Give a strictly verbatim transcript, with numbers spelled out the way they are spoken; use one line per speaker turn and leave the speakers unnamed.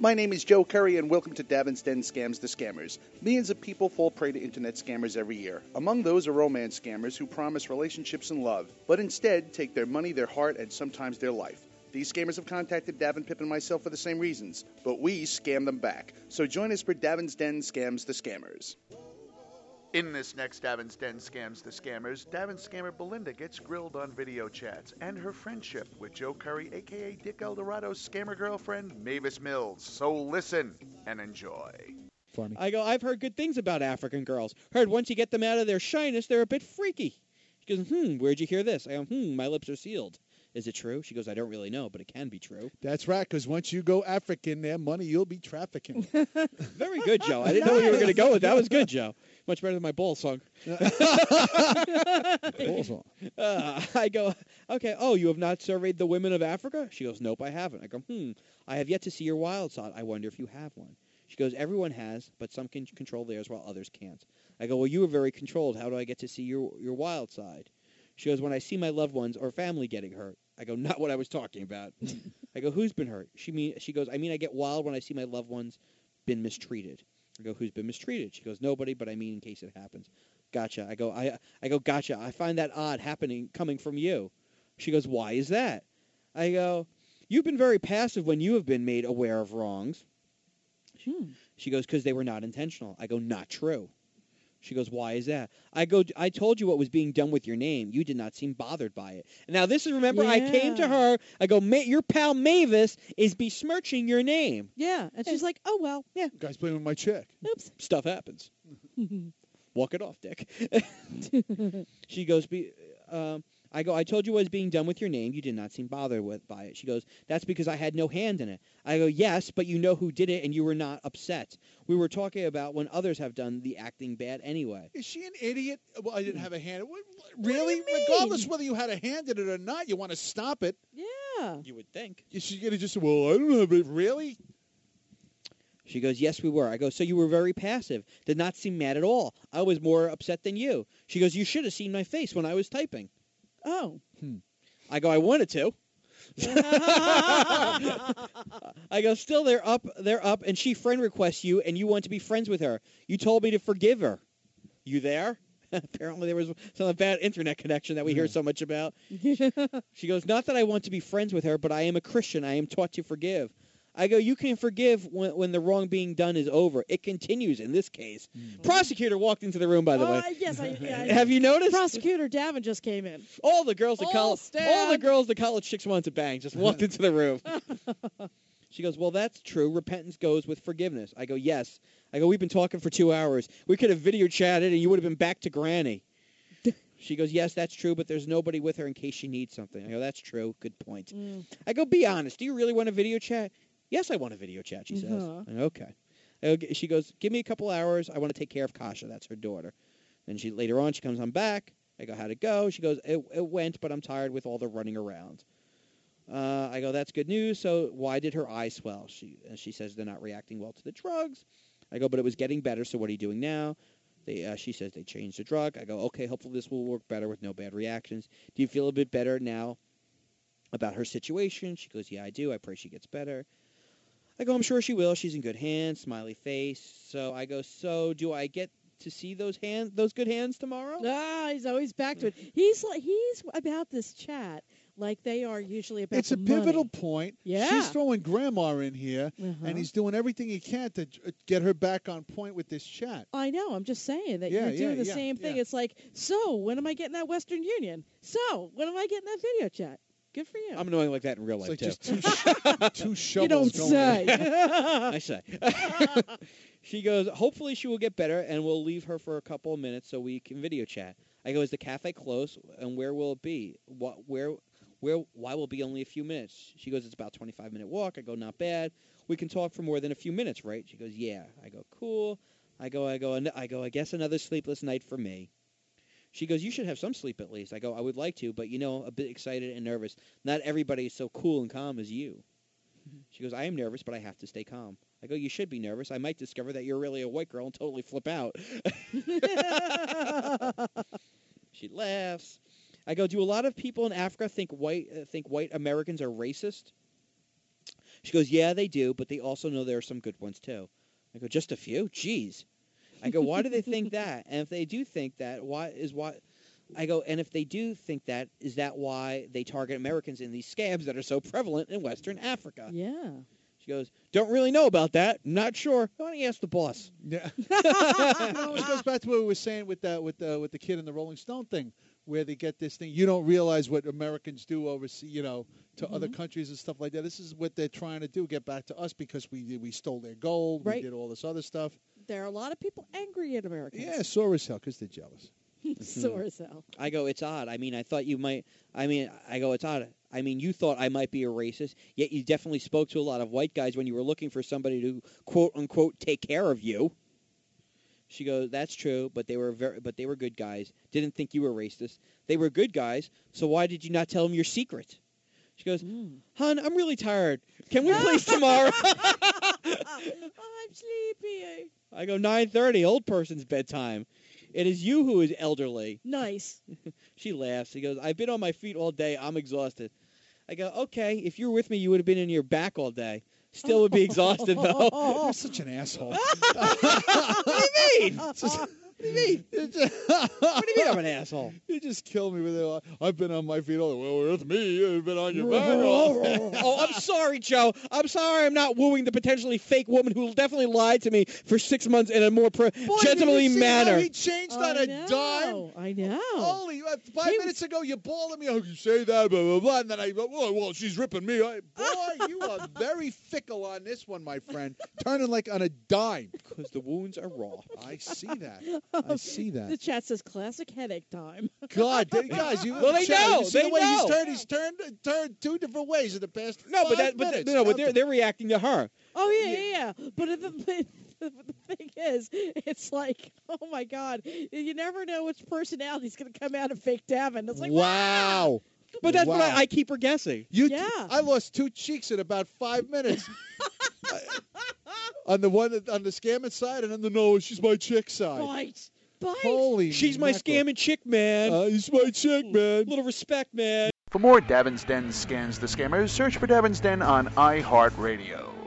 My name is Joe Curry, and welcome to Davin's Den Scams the Scammers. Millions of people fall prey to internet scammers every year. Among those are romance scammers who promise relationships and love, but instead take their money, their heart, and sometimes their life. These scammers have contacted Davin, Pip, and myself for the same reasons, but we scam them back. So join us for Davin's Den Scams the Scammers. In this next Davin's Den Scams the Scammers, Davin's scammer Belinda gets grilled on video chats and her friendship with Joe Curry, aka Dick Eldorado's scammer girlfriend, Mavis Mills. So listen and enjoy.
Funny.
I go, I've heard good things about African girls. Heard once you get them out of their shyness, they're a bit freaky. She goes, hmm, where'd you hear this? I go, hmm, my lips are sealed. Is it true? She goes, I don't really know, but it can be true.
That's right, because once you go African there, money, you'll be trafficking.
Very good, Joe. I didn't know where you were going to go with that. That was good, Joe. Much better than my ball song.
Ball song.
Uh, I go, okay, oh, you have not surveyed the women of Africa? She goes, nope, I haven't. I go, hmm, I have yet to see your wild side. I wonder if you have one. She goes, everyone has, but some can control theirs while others can't. I go, well, you are very controlled. How do I get to see your your wild side? She goes, when I see my loved ones or family getting hurt. I go, not what I was talking about. I go, who's been hurt? She mean she goes, I mean, I get wild when I see my loved ones been mistreated. I go, who's been mistreated? She goes, nobody, but I mean in case it happens. Gotcha. I go, I I go, gotcha. I find that odd happening coming from you. She goes, why is that? I go, you've been very passive when you have been made aware of wrongs.
Hmm.
She goes, because they were not intentional. I go, not true. She goes, why is that? I go, I told you what was being done with your name. You did not seem bothered by it. And now this is, remember, I came to
Yeah.
her. I go, Ma- your pal Mavis is besmirching your name.
Yeah, and she's like, oh, well, yeah,
Guy's playing with my check.
oops.
Stuff happens. Walk it off, Dick. She goes, be, um, I go, I told you what was being done with your name. You did not seem bothered with by it. She goes, that's because I had no hand in it. I go, yes, but you know who did it, and you were not upset. We were talking about when others have done the acting bad anyway.
Is she an idiot? Well, I didn't have a hand. What,
do you
really?
mean?
Regardless whether you had a hand in it or not, you want to stop it.
Yeah.
You would think.
She's going to just say, well, I don't have it. Really?
She goes, yes, we were. I go, so you were very passive. Did not seem mad at all. I was more upset than you. She goes, you should have seen my face when I was typing.
Oh.
I go, I wanted to. I go, still they're up, they're up, and she friend requests you, and you want to be friends with her. You told me to forgive her. You there? Apparently there was some bad internet connection that we hear so much about. She goes, not that I want to be friends with her, but I am a Christian. I am taught to forgive. I go, you can forgive when, when the wrong being done is over. It continues in this case. Prosecutor walked into the room, by the
Uh,
way.
yes, I, I
Have you noticed?
Prosecutor Davin just came in.
All the girls at
All
college,
stand.
all the girls the college chicks wanted to bang just walked into the room. She goes, well, that's true. Repentance goes with forgiveness. I go, yes. I go, we've been talking for two hours. We could have video chatted, and you would have been back to Granny. She goes, yes, that's true, but there's nobody with her in case she needs something. I go, that's true. Good point.
Mm.
I go, be honest. Do you really want a video chat? Yes, I want a video chat, she says.
Uh-huh.
I go, okay. I go, she goes, give me a couple hours. I want to take care of Kasha. That's her daughter. Then she later on, she comes on back. I go, how'd it go? She goes, it, it went, but I'm tired with all the running around. Uh, I go, that's good news. So why did her eyes swell? She uh, she says they're not reacting well to the drugs. I go, but it was getting better, so what are you doing now? They, uh, she says they changed the drug. I go, okay, hopefully this will work better with no bad reactions. Do you feel a bit better now about her situation? She goes, yeah, I do. I pray she gets better. I go, I'm sure she will. She's in good hands. Smiley face. So I go, so do I get to see those hands, those good hands tomorrow?
Ah, he's always back to it. He's like he's about this chat like they are usually about
It's
the
a pivotal
money.
point.
Yeah.
She's throwing Grandma in here,
Uh-huh.
and he's doing everything he can to uh, get her back on point with this chat.
I know. I'm just saying that
Yeah,
you're doing
yeah,
the
yeah,
same thing.
yeah.
It's like, so when am I getting that Western Union? So when am I getting that video chat? Good for you.
I'm annoying like that in real
It's
life,
like
too.
just two, sh- two shovels
you don't
going
say.
I say. She goes, hopefully she will get better, and we'll leave her for a couple of minutes so we can video chat. I go, is the cafe close, and where will it be? What, where, where, why will it be only a few minutes? She goes, it's about a twenty-five minute walk. I go, not bad. We can talk for more than a few minutes, right? She goes, yeah. I go, cool. I go, I go, I go, I guess another sleepless night for me. She goes, you should have some sleep at least. I go, I would like to, but, you know, a bit excited and nervous. Not everybody is so cool and calm as you. She goes, I am nervous, but I have to stay calm. I go, you should be nervous. I might discover that you're really a white girl and totally flip out. She laughs. I go, do a lot of people in Africa think white uh, think white Americans are racist? She goes, yeah, they do, but they also know there are some good ones, too. I go, just a few? Jeez. I go, why do they think that? And if they do think that, why is why... I go, and if they do think that, is that why they target Americans in these scams that are so prevalent in Western Africa?
Yeah.
She goes, don't really know about that. Not sure. Why don't you ask the boss?
Yeah. You know, it goes back to what we were saying with the, with the, with the kid in the Rolling Stone thing, where they get this thing. You don't realize what Americans do overseas, you know, to
Mm-hmm.
other countries and stuff like that. This is what they're trying to do, get back to us because we we stole their gold,
Right.
we did all this other stuff.
There are a lot of people angry at Americans.
Yeah, sore as hell because they're jealous.
Sore as hell.
I go, it's odd. I mean, I thought you might. I mean, I go, it's odd. I mean, you thought I might be a racist, yet you definitely spoke to a lot of white guys when you were looking for somebody to quote unquote take care of you. She goes, that's true, but they were very, but they were good guys. Didn't think you were racist. They were good guys. So why did you not tell them your secret? She goes,
Mm.
hon, I'm really tired. Can we please tomorrow?
I'm sleepy.
I go, nine thirty, old person's bedtime. It is you who is elderly.
Nice.
She laughs. She goes, I've been on my feet all day. I'm exhausted. I go, okay, if you were with me, you would have been in your back all day. Still would be exhausted, though.
You're such an asshole.
What do you mean? What do you mean? What do you mean I'm an asshole?
You just killed me with it. I've been on my feet all the way. Well, with me, you've been on your back all day.
Oh, I'm sorry, Joe. I'm sorry I'm not wooing the potentially fake woman who definitely lied to me for six months in a more pre-
Boy,
gentlemanly
did you see how
manner.
he changed on
I
a
know.
dime.
I know.
Holy, uh, five
He-
minutes ago you bawling me. Oh, you say that, blah, blah, blah. And then I go, well, well she's ripping me. I, boy, you are very fickle on this one, my friend. Turning like on a dime.
Because the wounds are raw.
I see that. I see
The
that.
chat says classic headache time.
God, they, guys, you,
Well, they
Shelley,
know,
You see
they
the way he's
know.
turned? He's turned, turned two different ways in the past
No, but
five
that, but
minutes.
no, but
Nothing.
they're they're reacting to her.
Oh yeah, yeah, yeah. But the, the, the thing is, it's like, oh my God, you never know which personality's going to come out of fake Davin. It's like,
wow.
But that's what
Wow.
I, I keep her guessing.
You
Yeah.
I lost two cheeks in about five minutes. on the one on the scamming side, and on the no, she's my chick side.
bite, bite.
Holy,
She's my
mackerel.
scamming chick, man.
Uh, he's my chick, man.
Little respect, man.
For more Davin's Den Scans the Scammers, search for Davin's Den on iHeartRadio.